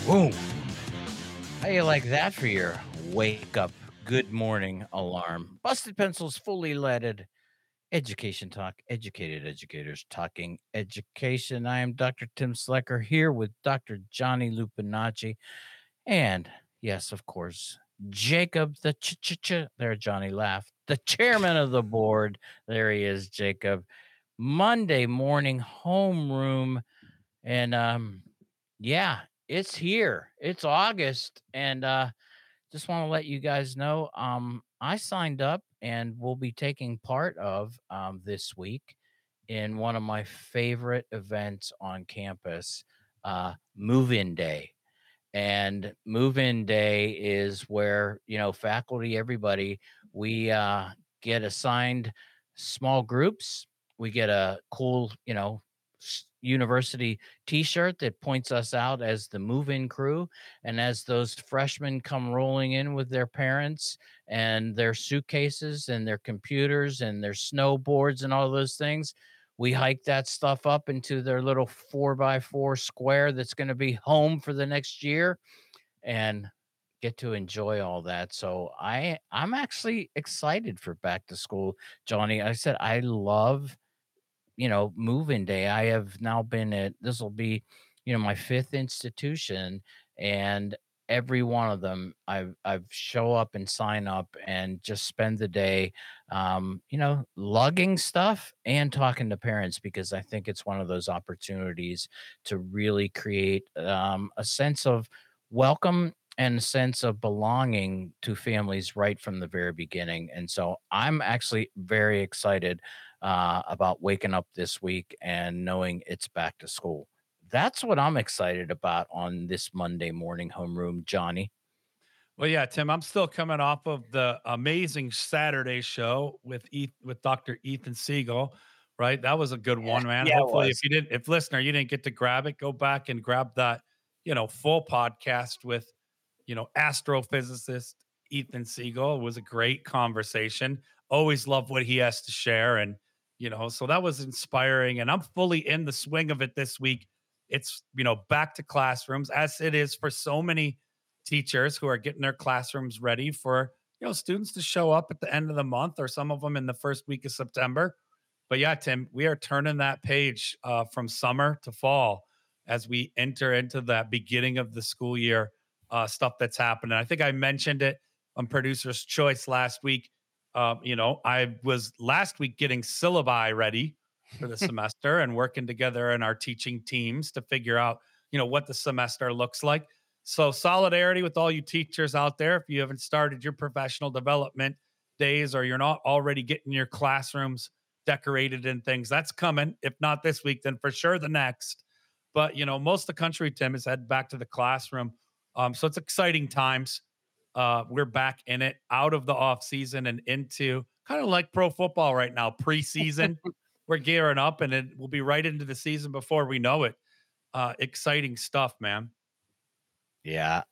Boom. How you like that for your wake up good morning alarm? Busted Pencils fully leaded education talk, educated educators talking education. I am Dr. Tim Slecker here with Dr. Johnny Lupinacci. And yes, of course, Jacob, the there, Johnny laughed. The chairman of the board. There he is, Jacob. Monday morning homeroom. And yeah, it's here. It's August. And just want to let you guys know I signed up and will be taking part of this week in one of my favorite events on campus, move-in day. And move-in day is where, faculty, everybody, we get assigned small groups. We get a cool, university t-shirt that points us out as the move-in crew. And as those freshmen come rolling in with their parents and their suitcases and their computers and their snowboards and all those things, we hike that stuff up into their little 4x4 square that's going to be home for the next year and get to enjoy all that. So I'm actually excited for back to school, Johnny. I said I love, move-in day. I have now been at this will be, my fifth institution, and every one of them I've show up and sign up and just spend the day lugging stuff and talking to parents, because I think it's one of those opportunities to really create a sense of welcome and a sense of belonging to families right from the very beginning. And so I'm actually very excited about waking up this week and knowing it's back to school. That's what I'm excited about on this Monday morning homeroom, Johnny. Well, yeah, Tim, I'm still coming off of the amazing Saturday show with Dr. Ethan Siegel, right? That was a good Yeah, one, man. yeah, it Hopefully, was. if listener, you didn't get to grab it, go back and grab that, full podcast with, astrophysicist Ethan Siegel. It was a great conversation. Always love what he has to share. And, so that was inspiring. And I'm fully in the swing of it this week. It's, back to classrooms as it is for so many teachers who are getting their classrooms ready for students to show up at the end of the month, or some of them in the first week of September. But yeah, Tim, we are turning that page from summer to fall as we enter into that beginning of the school year, stuff that's happening. I think I mentioned it on Producer's Choice last week. I was last week getting syllabi ready for the semester and working together in our teaching teams to figure out what the semester looks like. So, solidarity with all you teachers out there. If you haven't started your professional development days, or you're not already getting your classrooms decorated and things, that's coming. If not this week, then for sure the next. But, most of the country, Tim, is headed back to the classroom. So it's exciting times. We're back in it, out of the off season and into kind of like pro football right now, preseason. We're gearing up, and it will be right into the season before we know it. Exciting stuff, man. Yeah,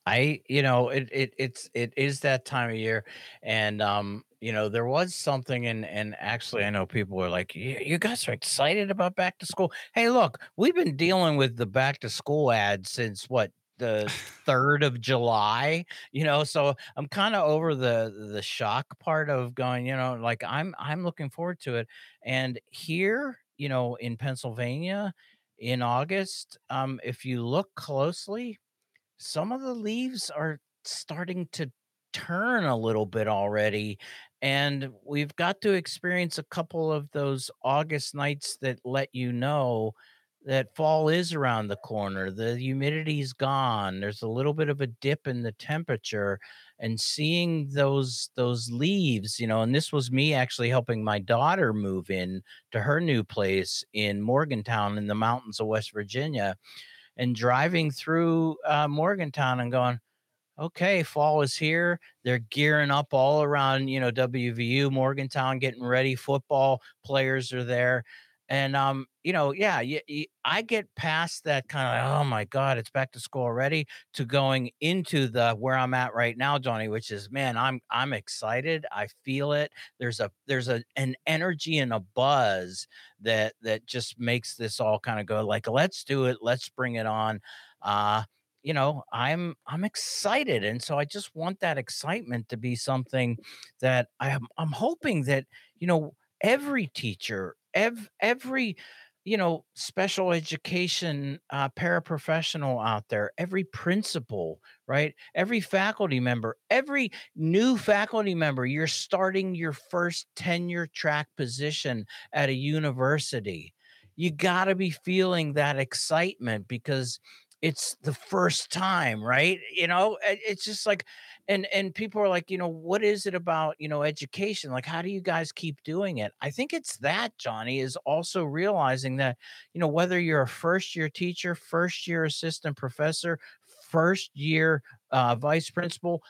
it is that time of year. And there was something, and actually I know people are like, you guys are excited about back to school. Hey, look, we've been dealing with the back to school ad since what, the 3rd of July, so I'm kind of over the shock part of going, like I'm looking forward to it. And here, in Pennsylvania in August, if you look closely, some of the leaves are starting to turn a little bit already, and we've got to experience a couple of those August nights that let you know that fall is around the corner. The humidity's gone. There's a little bit of a dip in the temperature, and seeing those leaves, and this was me actually helping my daughter move in to her new place in Morgantown in the mountains of West Virginia, and driving through Morgantown and going, okay, fall is here. They're gearing up all around, WVU, Morgantown, getting ready. Football players are there. And, yeah, I get past that kind of, like, oh my God, it's back to school already, to going into the where I'm at right now, Johnny, which is, man, I'm excited. I feel it. There's an energy and a buzz that just makes this all kind of go like, let's do it. Let's bring it on. I'm excited, and so I just want that excitement to be something that I'm hoping that, every teacher, every, special education paraprofessional out there, every principal, right? Every faculty member, every new faculty member, you're starting your first tenure track position at a university. You got to be feeling that excitement because it's the first time, right? It's just like, and people are like, what is it about, education? Like, how do you guys keep doing it? I think it's that, Johnny, is also realizing that, whether you're a first year teacher, first year assistant professor, first year vice principal,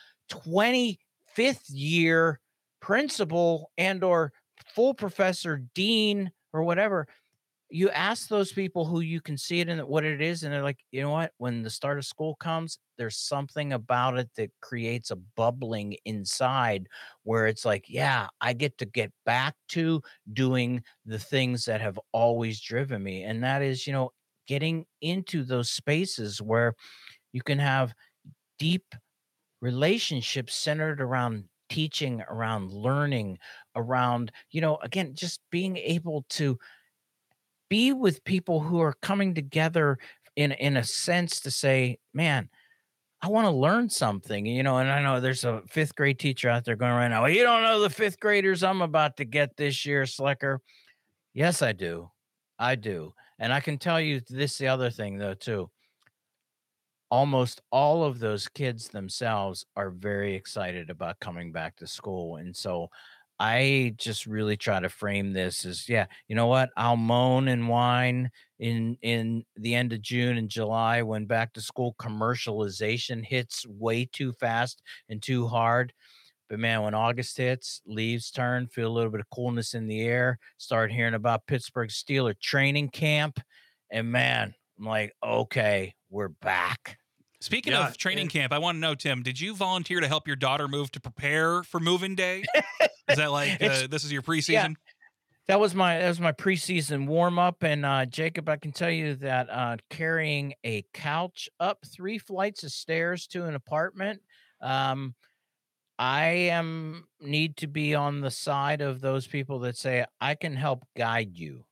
25th year principal and or full professor, dean, or whatever, you ask those people who you can see it in what it is, and they're like, you know what? When the start of school comes, there's something about it that creates a bubbling inside where it's like, yeah, I get back to doing the things that have always driven me. And that is, getting into those spaces where you can have deep relationships centered around teaching, around learning, around, again, just being able to be with people who are coming together in a sense to say, "Man, I wanna learn something," and I know there's a 5th grade teacher out there going right now, "Well, you don't know the 5th graders I'm about to get this year, Slicker." Yes, I do. I do, and I can tell you this the other thing though too. Almost all of those kids themselves are very excited about coming back to school, and so I just really try to frame this as, yeah, you know what? I'll moan and whine in the end of June and July when back to school commercialization hits way too fast and too hard. But man, when August hits, leaves turn, feel a little bit of coolness in the air, start hearing about Pittsburgh Steeler training camp, and man, I'm like, okay, we're back. Speaking Yeah. of training camp, I want to know, Tim, did you volunteer to help your daughter move to prepare for moving day? Is that like It's this is your yeah, preseason? that was my preseason warm up, and Jacob, I can tell you that carrying a couch up 3 flights of stairs to an apartment, um, I am need to be on the side of those people that say I can help guide you.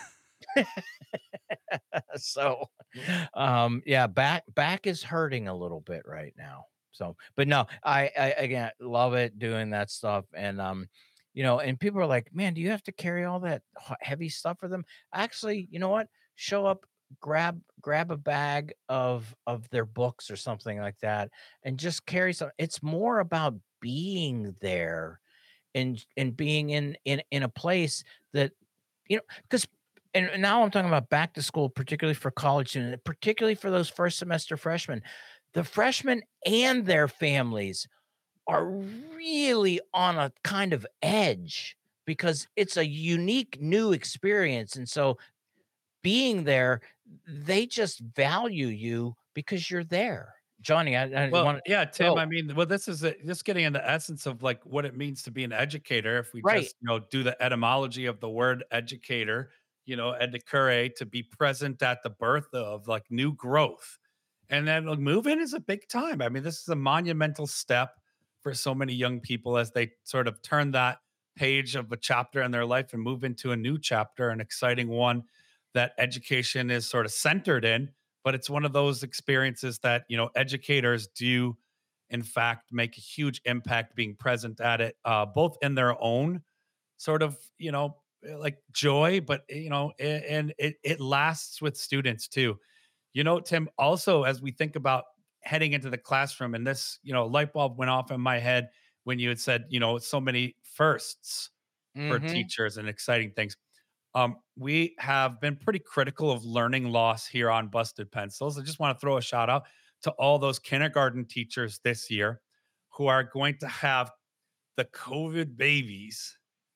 So, yeah, back is hurting a little bit right now. So, but no, I again love it doing that stuff, and and people are like, man, do you have to carry all that heavy stuff for them? Actually, you know what? Show up, grab a bag of their books or something like that, and just carry some. It's more about being there and being in a place that because and now I'm talking about back to school, particularly for college students, particularly for those first semester freshmen. The freshmen and their families are really on a kind of edge because it's a unique new experience. And so being there, they just value you because you're there. Johnny, I Well, want to yeah, Tim, go. I mean, well, this is just getting in the essence of like what it means to be an educator. If we Right. just, do the etymology of the word educator, educare, to be present at the birth of like new growth. And then like, move in is a big time. I mean, this is a monumental step for so many young people as they sort of turn that page of a chapter in their life and move into a new chapter, an exciting one that education is sort of centered in. But it's one of those experiences that, educators do, in fact, make a huge impact being present at it, both in their own sort of, like joy, but, and it lasts with students too. Tim, also, as we think about heading into the classroom, and this, light bulb went off in my head when you had said, so many firsts for Hmm. teachers and exciting things. We have been pretty critical of learning loss here on Busted Pencils. I just want to throw a shout out to all those kindergarten teachers this year who are going to have the COVID babies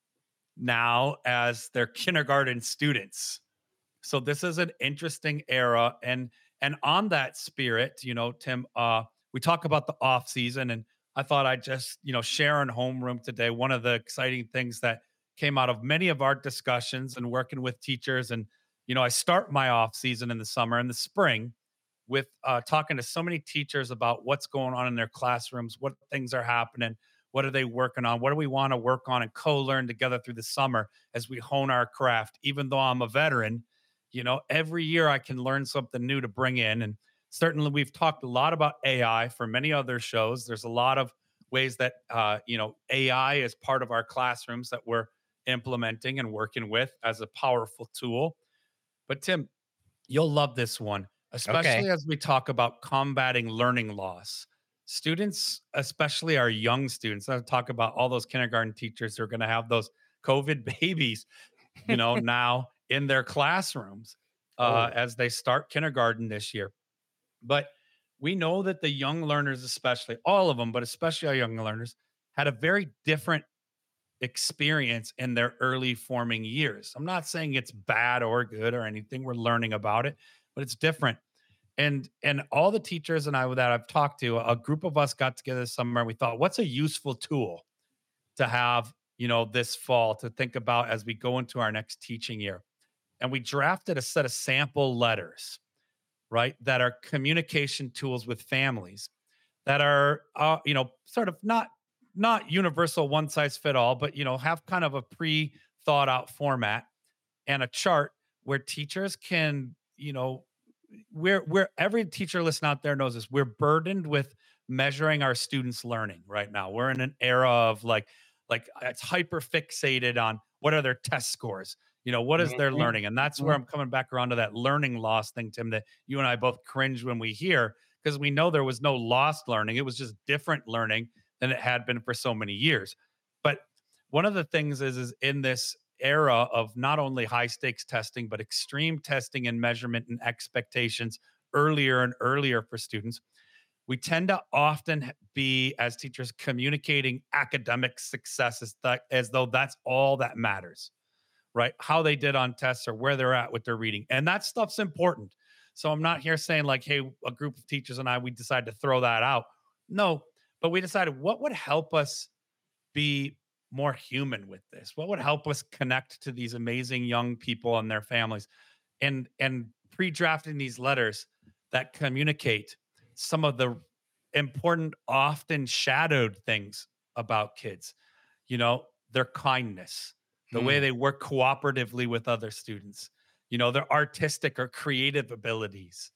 now as their kindergarten students. So this is an interesting era, and on that spirit, Tim, we talk about the off season, and I thought I'd just, share in homeroom today. One of the exciting things that came out of many of our discussions and working with teachers, and I start my off season in the summer and the spring with talking to so many teachers about what's going on in their classrooms, what things are happening, what are they working on, what do we want to work on and co-learn together through the summer as we hone our craft. Even though I'm a veteran, every year I can learn something new to bring in. And certainly we've talked a lot about AI for many other shows. There's a lot of ways that AI is part of our classrooms that we're implementing and working with as a powerful tool. But Tim, you'll love this one, Okay. especially as we talk about combating learning loss. Students, especially our young students, I talk about all those kindergarten teachers who are going to have those COVID babies, now in their classrooms Oh, as they start kindergarten this year. But we know that the young learners, especially all of them, but especially our young learners, had a very different experience in their early forming years. I'm not saying it's bad or good or anything. We're learning about it, but it's different. And all the teachers and I that I've talked to, a group of us got together this summer and we thought, what's a useful tool to have, this fall to think about as we go into our next teaching year? And we drafted a set of sample letters, right? That are communication tools with families that are, sort of not universal one size fit all, but have kind of a pre thought out format and a chart where teachers can, we're every teacher listening out there knows this. We're burdened with measuring our students' learning right now. We're in an era of like it's hyper fixated on what are their test scores, what is their mhm, learning, and that's where mhm. I'm coming back around to that learning loss thing, Tim, that you and I both cringe when we hear, because we know there was no lost learning. It was just different learning than it had been for so many years. But one of the things is in this era of not only high stakes testing, but extreme testing and measurement and expectations earlier and earlier for students, we tend to often be, as teachers, communicating academic success as though that's all that matters, right? How they did on tests or where they're at with their reading. And that stuff's important. So I'm not here saying, like, hey, a group of teachers and I, we decided to throw that out. No, but we decided what would help us be more human with this? What would help us connect to these amazing young people and their families? And pre-drafting these letters that communicate some of the important, often shadowed things about kids, their kindness, the way Hmm. they work cooperatively with other students, their artistic or creative abilities,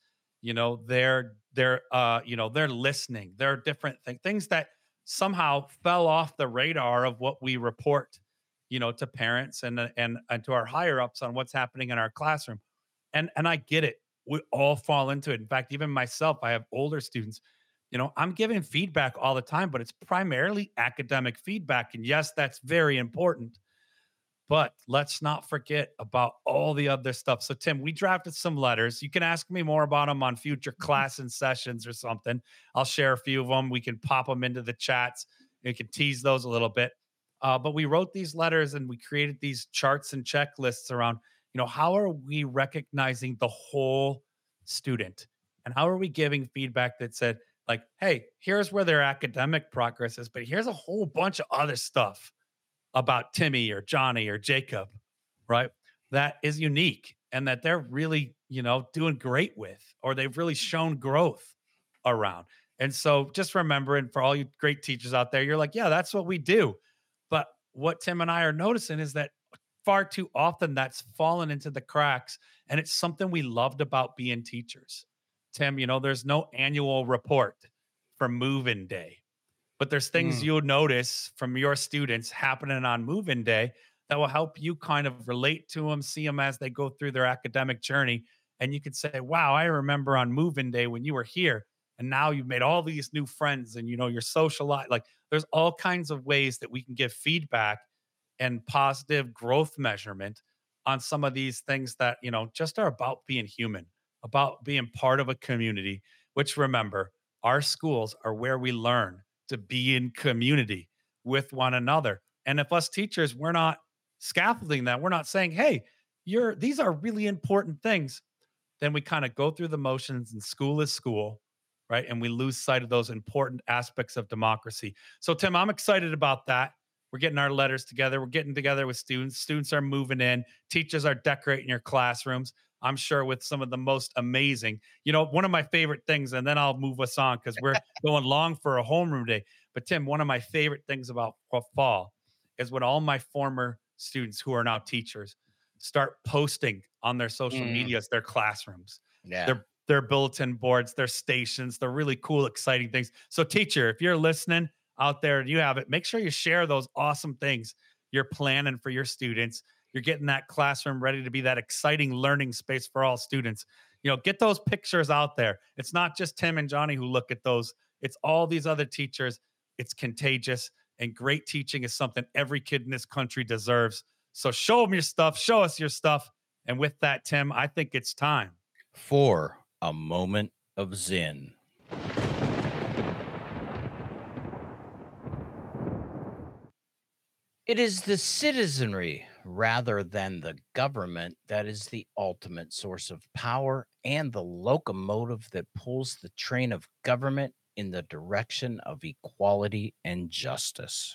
their listening, their different things that somehow fell off the radar of what we report, to parents and to our higher ups on what's happening in our classroom. And I get it. We all fall into it. In fact, even myself, I have older students. I'm giving feedback all the time, but it's primarily academic feedback. And yes, that's very important. But let's not forget about all the other stuff. So, Tim, we drafted some letters. You can ask me more about them on future class and sessions or something. I'll share a few of them. We can pop them into the chats. We can tease those a little bit. But we wrote these letters and we created these charts and checklists around, how are we recognizing the whole student? And how are we giving feedback that said, like, hey, here's where their academic progress is, but here's a whole bunch of other stuff about Timmy or Johnny or Jacob, right? That is unique and that they're really, doing great with, or they've really shown growth around. And so just remember, and for all you great teachers out there, you're like, yeah, that's what we do. But what Tim and I are noticing is that far too often that's fallen into the cracks. And it's something we loved about being teachers. Tim, there's no annual report for move-in day, but there's things Mm. you'll notice from your students happening on move-in day that will help you kind of relate to them, see them as they go through their academic journey. And you could say, wow, I remember on move-in day when you were here, and now you've made all these new friends and you're social. Like there's all kinds of ways that we can give feedback and positive growth measurement on some of these things that, just are about being human, about being part of a community, which remember, our schools are where we learn to be in community with one another. And if us teachers, we're not scaffolding that, we're not saying, hey, these are really important things, then we kind of go through the motions and school is school, right? And we lose sight of those important aspects of democracy. So, Tim, I'm excited about that. We're getting our letters together. We're getting together with students. Students are moving in. Teachers are decorating your classrooms. I'm sure, with some of the most amazing, one of my favorite things, and then I'll move us on because we're going long for a homeroom day. But Tim, one of my favorite things about fall is when all my former students who are now teachers start posting on their social medias, their classrooms, Yeah. their bulletin boards, their stations, the really cool, exciting things. So teacher, if you're listening out there and you have it, make sure you share those awesome things you're planning for your students. You're getting that classroom ready to be that exciting learning space for all students. Get those pictures out there. It's not just Tim and Johnny who look at those. It's all these other teachers. It's contagious, and great teaching is something every kid in this country deserves. So show them your stuff. Show us your stuff. And with that, Tim, I think it's time for a moment of Zen. It is the citizenry rather than the government that is the ultimate source of power and the locomotive that pulls the train of government in the direction of equality and justice.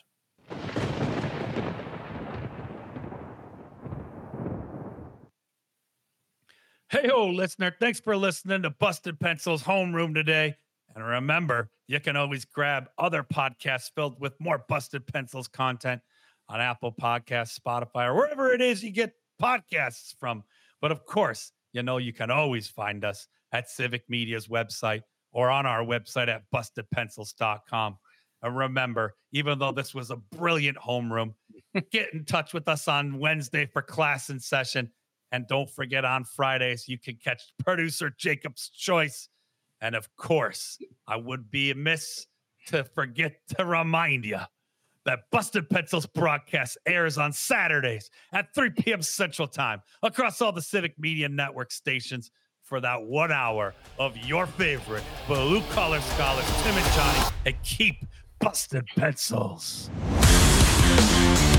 Hey-ho, listener. Thanks for listening to Busted Pencil's Homeroom today. And remember, you can always grab other podcasts filled with more Busted Pencils content on Apple Podcasts, Spotify, or wherever it is you get podcasts from. But of course, you can always find us at Civic Media's website or on our website at bustedpencils.com. And remember, even though this was a brilliant homeroom, get in touch with us on Wednesday for class in session. And don't forget, on Fridays, you can catch producer Jacob's Choice. And of course, I would be amiss to forget to remind you that Busted Pencils broadcast airs on Saturdays at 3 p.m. Central Time across all the Civic Media Network stations for that 1 hour of your favorite blue-collar scholars, Tim and Johnny, and keep Busted Pencils.